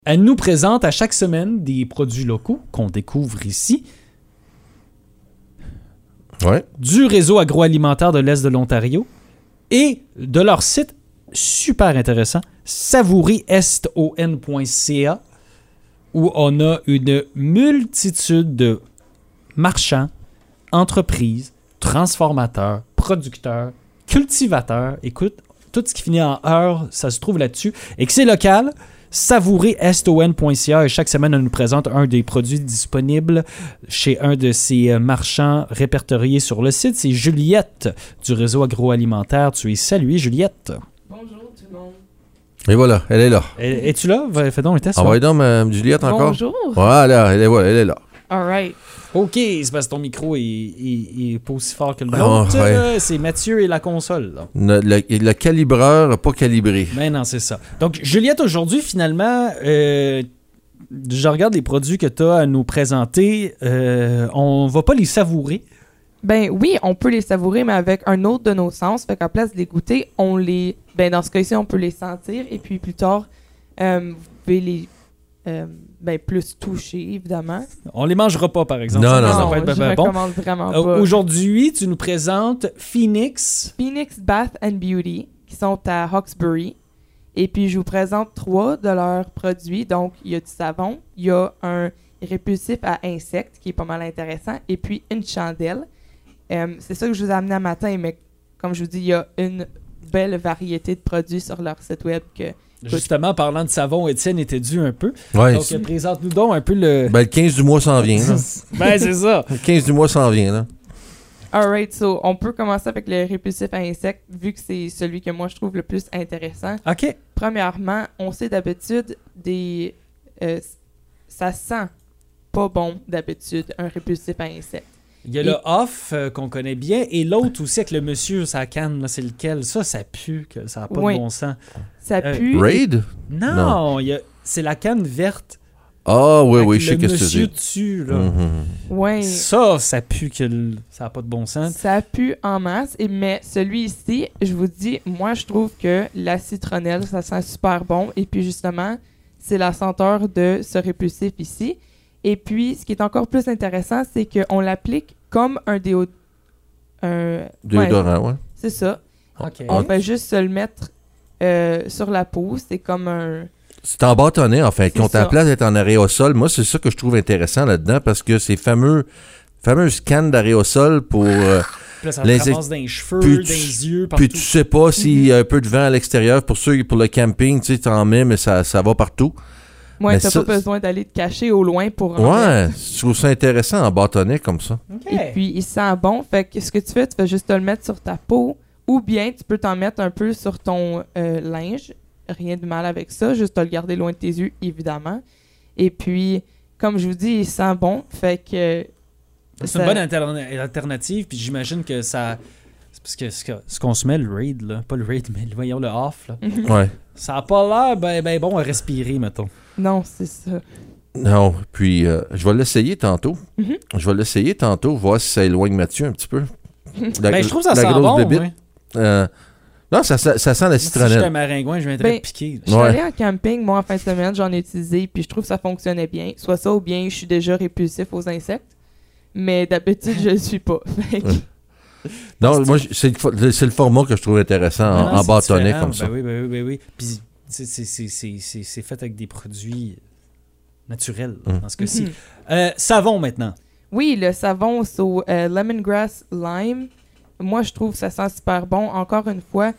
Elle nous présente à chaque semaine des produits locaux qu'on découvre ici. Ouais. Du réseau agroalimentaire de l'Est de l'Ontario et de leur site super intéressant, savouriston.ca, où on a une multitude de marchands, entreprises, transformateurs, producteurs, cultivateurs. Écoute, tout ce qui finit en heure, ça se trouve là-dessus. Et que c'est local, savouriston.ca. Et chaque semaine, elle nous présente un des produits disponibles chez un de ces marchands répertoriés sur le site. C'est Juliette du réseau agroalimentaire. Tu es saluée, Juliette. Bonjour tout le monde. Et voilà, elle est là. Es-tu là? Fais donc un test. Envoyez donc, Mme Juliette, encore. Bonjour. Voilà, elle est là. All right. OK, c'est parce que ton micro est pas aussi fort que le nôtre. Ouais. C'est Mathieu et la console. Là. Le calibreur n'a pas calibré. Ben non, c'est ça. Donc, Juliette, aujourd'hui, finalement, je regarde les produits que tu as à nous présenter. On va pas les savourer. Ben oui, on peut les savourer, mais avec un autre de nos sens. Fait qu'en place de les goûter, on les... Ben dans ce cas-ci, on peut les sentir. Et puis plus tard, vous pouvez les... plus toucher, évidemment. On les mangera pas, par exemple. Non, ça non. va être je ben bon. recommande vraiment pas. Aujourd'hui, tu nous présentes Phoenix. Phoenix Bath and Beauty, qui sont à Hawkesbury. Et puis, je vous présente 3 de leurs produits. Donc, il y a du savon, il y a un répulsif à insectes, qui est pas mal intéressant, et puis une chandelle. C'est ça que je vous ai amené un matin, mais comme je vous dis, il y a une belle variété de produits sur leur site web que... Justement, parlant de savon, Étienne était dû un peu. Ouais. Donc, présente-nous donc un peu le... Ben, le 15 du mois s'en vient. Là. Ben, c'est ça. Le 15 du mois s'en vient. Là. Alright, so on peut commencer avec le répulsif à insectes, vu que c'est celui que moi je trouve le plus intéressant. OK. Premièrement, on sait d'habitude ça sent pas bon d'habitude, un répulsif à insectes. Il y a le off qu'on connaît bien et l'autre aussi avec le monsieur sa canne, là, c'est lequel? Ça pue, que ça n'a pas Oui. de bon sens. Ça pue. Raid? Non. C'est la canne verte. Ah, oui, avec je sais le qu'est-ce que monsieur c'est. dessus, là. Ouais. Ça pue que ça n'a pas de bon sens. Ça pue en masse, mais celui-ci, je vous dis, moi je trouve que la citronnelle, ça sent super bon. Et puis justement, c'est la senteur de ce répulsif ici. Et puis, ce qui est encore plus intéressant, c'est qu'on l'applique comme un déodorant. Déodorant, ouais. C'est ça. OK. On fait juste se le mettre sur la peau. C'est comme un... C'est en bâtonnet, en fait. C'est Quand ça. ta place est en aréosol, moi, c'est ça que je trouve intéressant là-dedans, parce que ces fameuses cannes d'aréosol pour... Puis là, ça les te ramasse dans les cheveux, puis dans tu- les yeux, partout. Puis tu sais pas s'il y a un peu de vent à l'extérieur. Pour le camping, tu sais, t'en mets, mais ça va partout. Ouais, Mais t'as ça- pas besoin d'aller te cacher au loin pour... en Ouais, mettre. je trouve ça intéressant en bâtonnet comme ça. OK. Et puis, il sent bon. Fait que ce que tu fais juste te le mettre sur ta peau. Ou bien, tu peux t'en mettre un peu sur ton linge. Rien de mal avec ça. Juste te le garder loin de tes yeux, évidemment. Et puis, comme je vous dis, il sent bon. Fait que... C'est une bonne alternative, puis j'imagine que ça... C'est parce que ce qu'on se met, le raid, là, pas le raid, mais voyons le off, là, Ouais. ça n'a pas l'air ben bon à respirer, mettons. Non, c'est ça. Non, puis je vais l'essayer tantôt. Mhm. Je vais l'essayer tantôt, voir si ça éloigne Mathieu un petit peu. Ben, je trouve ça la sent grosse bon, bébite. ouais. Non, ça sent la Moi, si j'étais citronnelle. un maringouin, je viendrais Ben, te piquer. Je suis Ouais. allée en camping, moi, en fin de semaine. J'en ai utilisé, puis je trouve que ça fonctionnait bien. Soit ça, ou bien je suis déjà répulsif aux insectes. Mais d'habitude, je le suis pas. Fait que- Non, moi, c'est le format que je trouve intéressant Non, en c'est bâtonnet différent. comme ça. Ben oui. Puis c'est fait avec des produits naturels, dans ce cas-ci. Mhm. Savon, maintenant. Oui, le savon sur lemongrass lime, moi je trouve que ça sent super bon. Encore une fois,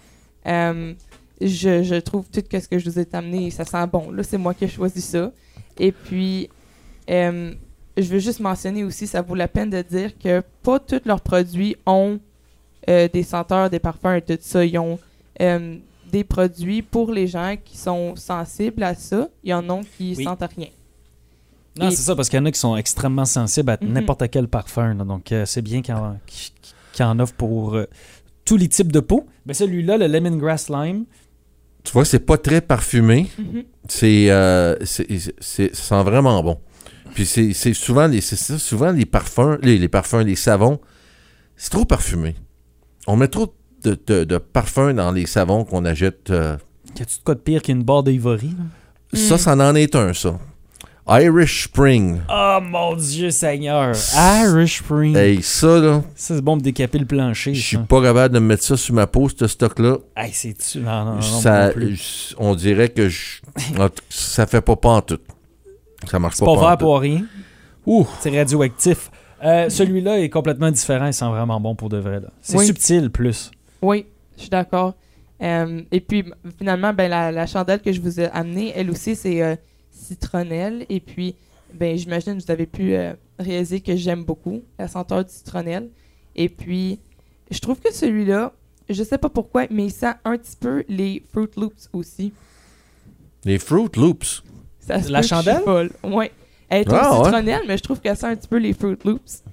je trouve tout ce que je vous ai amené, ça sent bon. Là, c'est moi qui ai choisi ça. Et puis, je veux juste mentionner aussi, ça vaut la peine de dire que pas tous leurs produits ont des senteurs, des parfums et tout ça. Ils ont des produits pour les gens qui sont sensibles à ça. Il y en a qui Oui. sentent rien. Non, Et- c'est ça, parce qu'il y en a qui sont extrêmement sensibles à Mhm. n'importe quel parfum. Là. Donc, c'est bien qu'il en offre pour tous les types de peau. Ben, celui-là, le lemongrass lime, Tu vois, c'est pas très parfumé. Mhm. Ça sent vraiment bon. Puis c'est souvent les parfums, les parfums, les savons, c'est trop parfumé. On met trop de parfums dans les savons qu'on achète. y a-tu de quoi de pire qu'une barre d'ivory? Ça en est un, ça. Irish Spring. Oh mon Dieu Seigneur! Irish Spring. Hey, ça, là, Ça, c'est bon pour décaper le plancher. je suis ça. pas capable de me mettre ça sur ma peau, ce stock-là. Hey, c'est-tu? Non, Ça, non plus. on dirait que ça fait pas en tout. Ça marche C'est pas pas vert pour rien. Ouh. C'est radioactif. Celui-là est complètement différent. Il sent vraiment bon pour de vrai. Là. C'est Oui. subtil, plus. Oui, je suis d'accord. Et puis, finalement, ben, la chandelle que je vous ai amenée, elle aussi, c'est citronnelle. Et puis, ben, j'imagine que vous avez pu réaliser que j'aime beaucoup la senteur du citronnelle. Et puis, je trouve que celui-là, je sais pas pourquoi, mais il sent un petit peu les Fruit Loops aussi. Les Fruit Loops. Ça se La peut que je suis chandelle? folle. Ouais. Elle est Ah, ouais. citronnelle, mais je trouve qu'elle sent un petit peu les Fruit Loops.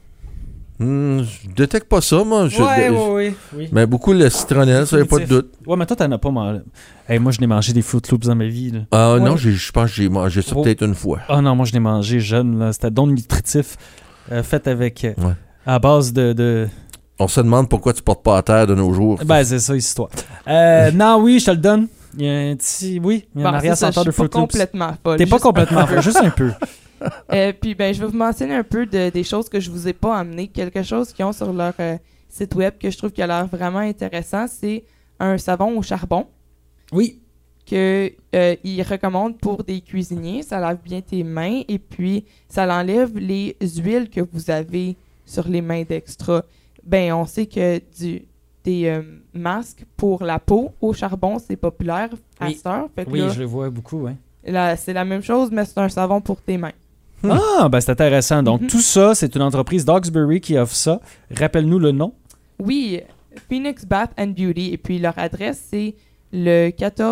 Je détecte pas ça, moi. oui. Mais beaucoup le citronnelle, ça, y a pas de doute. Ouais, mais toi, t'en as pas mangé. Hey, moi, je n'ai mangé des Fruit Loops dans ma vie. Là. Ah Ouais. non, je pense que j'ai mangé ça Oh. peut-être une fois. Ah non, moi, je l'ai mangé jeune. Là. C'était don nutritif. Fait avec... Ouais. À base de... On se demande pourquoi tu portes pas à terre de nos jours. Ben, c'est ça, l'histoire. Non, oui, je te le donne. Il y a un petit... Oui, il y a un Bon, arrière c'est ça, senteur de je suis Fruit pas Loops. complètement folle. T'es pas juste complètement un peu. fou, juste un peu. Puis ben, je vais vous mentionner un peu des choses que je vous ai pas amenées. Quelque chose qu'ils ont sur leur site web que je trouve qui a l'air vraiment intéressant. C'est un savon au charbon Oui. qu'ils recommandent pour des cuisiniers. Ça lave bien tes mains et puis ça l'enlève les huiles que vous avez sur les mains d'extra. Ben, on sait que des masques pour la peau au charbon, c'est populaire à Oui. cette heure. Fait que Oui, là, je le vois beaucoup, oui. là, c'est la même chose, mais c'est un savon pour tes mains. Ah, ben c'est intéressant. Donc, Mhm. tout ça, c'est une entreprise d'Hawkesbury qui offre ça. Rappelle-nous le nom. Oui, Phoenix Bath and Beauty. Et puis leur adresse, c'est le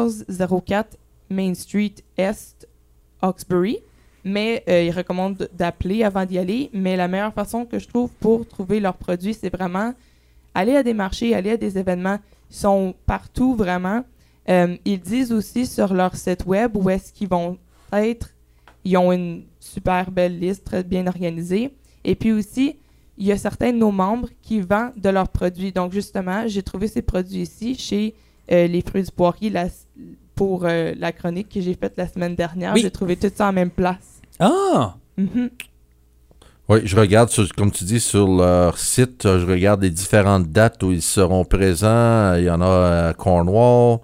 1404 Main Street Est, Hawkesbury. Mais ils recommandent d'appeler avant d'y aller. Mais la meilleure façon que je trouve pour trouver leurs produits, c'est vraiment aller à des marchés, aller à des événements. Ils sont partout vraiment. Ils disent aussi sur leur site web où est-ce qu'ils vont être. Ils ont une super belle liste, très bien organisée. Et puis aussi, il y a certains de nos membres qui vendent de leurs produits. Donc, justement, j'ai trouvé ces produits ici chez les Fruits du Poirier pour la chronique que j'ai faite la semaine dernière. Oui. J'ai trouvé tout ça en même place. Ah! Mhm. Oui, je regarde, comme tu dis, sur leur site, je regarde les différentes dates où ils seront présents. Il y en a à Cornwall.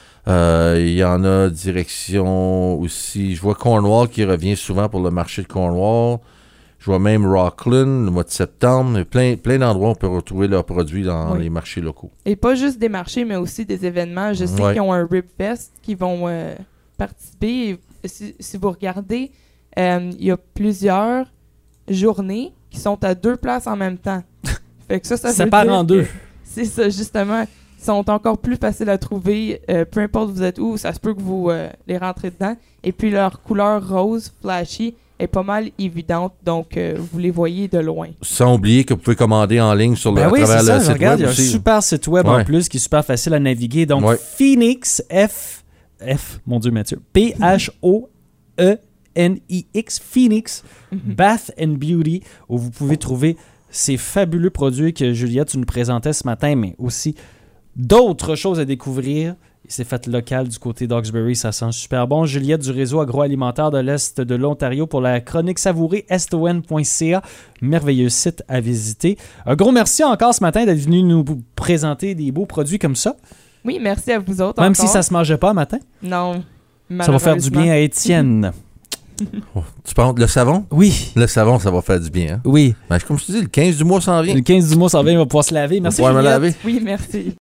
Il y en a direction aussi. Je vois Cornwall qui revient souvent pour le marché de Cornwall. Je vois même Rockland le mois de septembre. Il y a plein d'endroits où on peut retrouver leurs produits dans Oui. les marchés locaux. Et pas juste des marchés, mais aussi des événements. Je sais Ouais. qu'ils ont un Rib Fest qui vont participer. Et si vous regardez, il y a plusieurs journées qui sont à 2 places en même temps. Fait que ça Ça veut part dire en deux. que c'est ça, justement. Ils sont encore plus faciles à trouver. Peu importe où vous êtes où, ça se peut que vous les rentrez dedans. Et puis leur couleur rose, flashy, est pas mal évidente. Donc, vous les voyez de loin. Sans oublier que vous pouvez commander en ligne sur Ben à oui, c'est travers ça, le je site regarde, il y web a un aussi. super site web en Ouais. plus qui est super facile à naviguer. Donc, Ouais. Phoenix, mon Dieu Mathieu, P-H-O-E-N-I-X, Phoenix, Bath and Beauty, où vous pouvez trouver ces fabuleux produits que Juliette, tu nous présentais ce matin, mais aussi d'autres choses à découvrir. C'est fait local du côté d'Hawkesbury, ça sent super bon. Juliette du réseau agroalimentaire de l'Est de l'Ontario pour la chronique savourée, eston.ca. Merveilleux site à visiter. Un gros merci encore ce matin d'être venu nous présenter des beaux produits comme ça. Oui, merci à vous autres. Même encore. si ça se mangeait pas matin. Non. Ça va faire du bien à Étienne. Oh, tu penses le savon? Oui, Le savon, ça va faire du bien. Hein? oui. Ben, comme je te dis, le 15 du mois s'en vient. Le 15 du mois, ça va, il va pouvoir se laver. Merci On va me Juliette. laver. Oui, merci.